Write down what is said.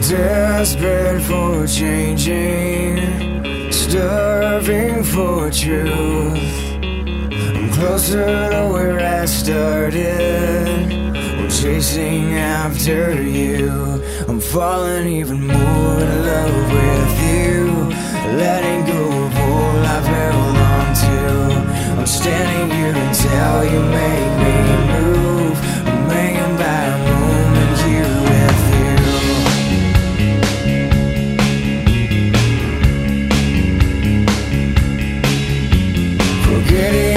Desperate for changing, starving for truth. I'm closer to where I started, I'm chasing after you. I'm falling even more in love with you, letting go of all I've held on to. I'm standing here until you make me move. I'm hanging by a moment here with you. Forgetting